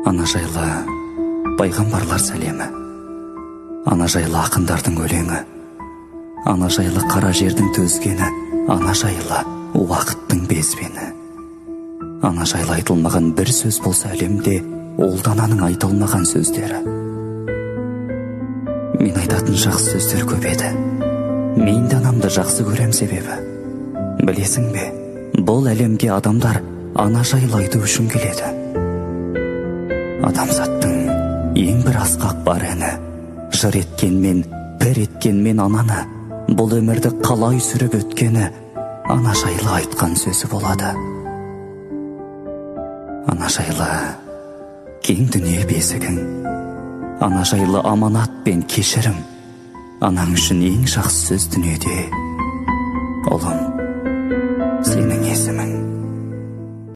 Ана жайлы пайғамбарлар сәлемі, ана жайлы ақындардың өлеңі, ана жайлы қара жердің төзгені, ана жайлы уақыттың безбені. Ана жайлы айтылмаған бір сөз болса әлемде, ол дананың айтылмаған сөздері. Мен айтатын жақсы сөздер көп еді, мен данамды жақсы көрем себебі. Білесің бе, бұл әлемге адамдар ана жайлы айту үшін келеді. Адамзаттың ең бір асқақ бар әні, жыр еткенмен, пір еткенмен ананы, бұл өмірді қалай сүріп өткені ана жайлы айтқан сөзі болады. Ана жайлы кең дүние бесігің, ана жайлы аманат пен кешірім, анаң үшін ең жақсы сөз дүниеде. Ұлым, сенің есімің.